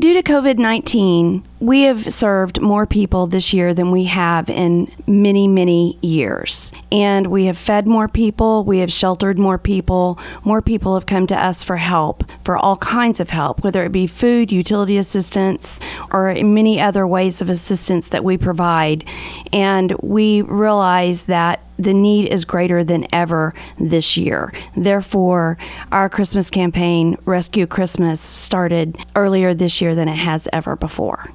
Due to COVID-19, we have served more people this year than we have in many, many years. And we have fed more people, we have sheltered more people have come to us for help, for all kinds of help, whether it be food, utility assistance, or many other ways of assistance that we provide. And we realize that the need is greater than ever this year. Therefore, our Christmas campaign, Rescue Christmas, started earlier this year than it has ever before.